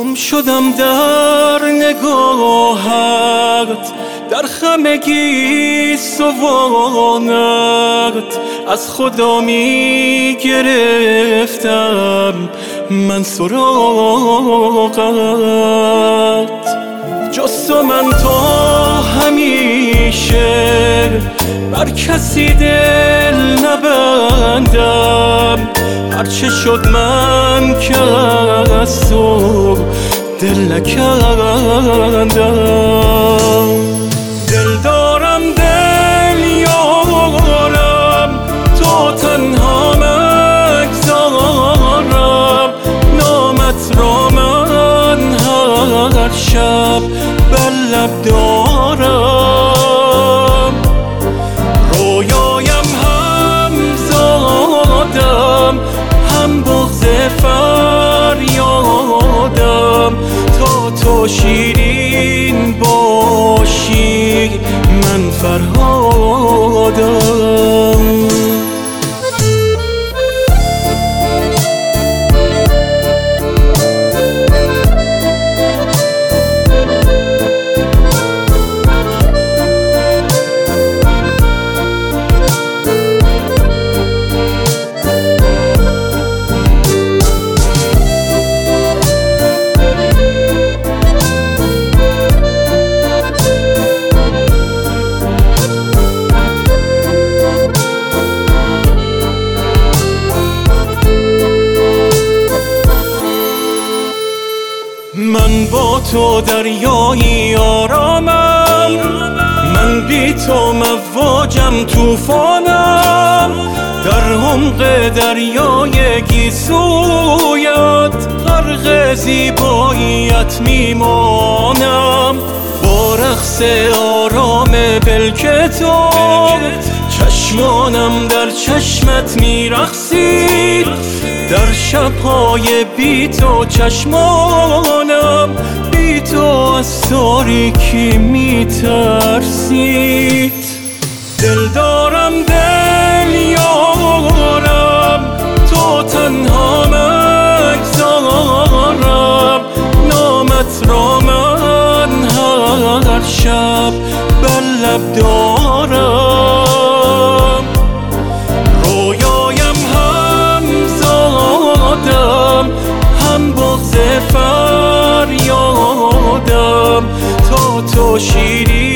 گم شدم در نگاهت، در خمگی سوانت، از خدا می گرفتم من سراغت. جز تو من تا همیشه بر کسی دل نبندم، هرچه شد من که از تو دل نکندم. دل دارم دل یارم، تو تنها مگذارم، نامت را من هر شب بر لب دارم. رویایم هم زادم، هم بغض فریادم، تا تو شیرین باشی من فرهادم. من با تو دریایی آرامم، من بی تو مواجم طوفانم، در عمق دریای گیسویت غرق زیباییت میمانم. با رقص آرام بلکتاب چشمانم در چشمت میرقصید، در شبهای بی تو چشمانم بی تو از تاریکی میترسید. دل دارم دل یارم، تو تنها مگذارم، نامت را من هر شب بر لب دارم. رویایم هم زادم، هم بغض فریادم، تا تو شیرین